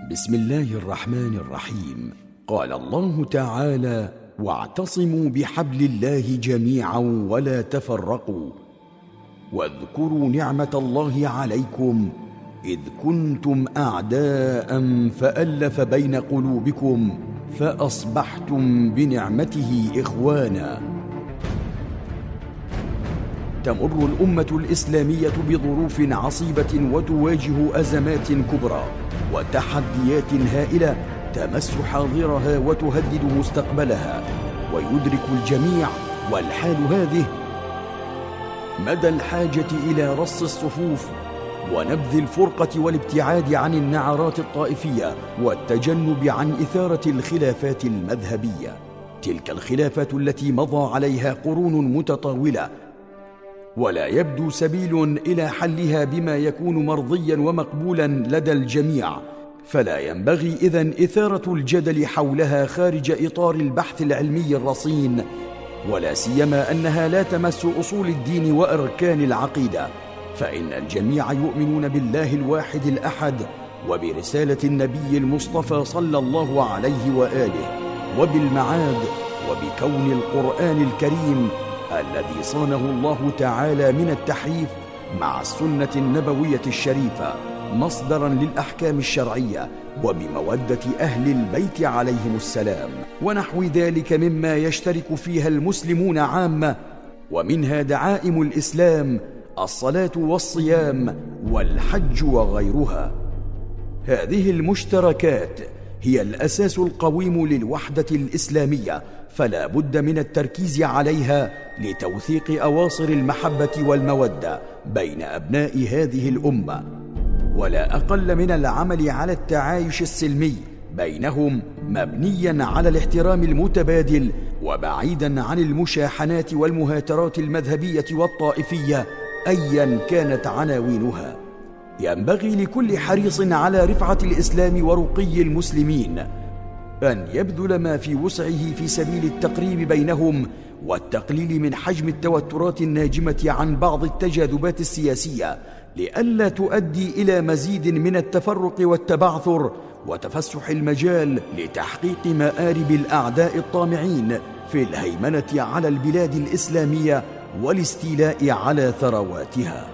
بسم الله الرحمن الرحيم. قال الله تعالى: واعتصموا بحبل الله جميعا ولا تفرقوا واذكروا نعمة الله عليكم إذ كنتم أعداء فألف بين قلوبكم فأصبحتم بنعمته إخوانا. تمر الأمة الإسلامية بظروف عصيبة وتواجه أزمات كبرى وتحديات هائلة تمس حاضرها وتهدد مستقبلها، ويدرك الجميع والحال هذه مدى الحاجة إلى رص الصفوف ونبذ الفرقة والابتعاد عن النعرات الطائفية والتجنب عن إثارة الخلافات المذهبية، تلك الخلافات التي مضى عليها قرون متطاولة ولا يبدو سبيل إلى حلها بما يكون مرضيا ومقبولا لدى الجميع، فلا ينبغي إذن إثارة الجدل حولها خارج إطار البحث العلمي الرصين، ولا سيما أنها لا تمس أصول الدين وأركان العقيدة، فإن الجميع يؤمنون بالله الواحد الأحد وبرسالة النبي المصطفى صلى الله عليه وآله وبالمعاد وبكون القرآن الكريم الذي صانه الله تعالى من التحريف مع السنة النبوية الشريفة مصدرا للأحكام الشرعية وبمودة أهل البيت عليهم السلام، ونحو ذلك مما يشترك فيها المسلمون عامة، ومنها دعائم الإسلام الصلاة والصيام والحج وغيرها. هذه المشتركات هي الأساس القويم للوحدة الإسلامية، فلا بد من التركيز عليها لتوثيق أواصر المحبة والمودة بين أبناء هذه الأمة، ولا أقل من العمل على التعايش السلمي بينهم مبنيا على الاحترام المتبادل وبعيدا عن المشاحنات والمهاترات المذهبية والطائفية أيا كانت عناوينها. ينبغي لكل حريص على رفعة الإسلام ورقي المسلمين أن يبذل ما في وسعه في سبيل التقريب بينهم والتقليل من حجم التوترات الناجمة عن بعض التجاذبات السياسية، لئلا تؤدي إلى مزيد من التفرق والتبعثر وتفسح المجال لتحقيق مآرب الأعداء الطامعين في الهيمنة على البلاد الإسلامية والاستيلاء على ثرواتها.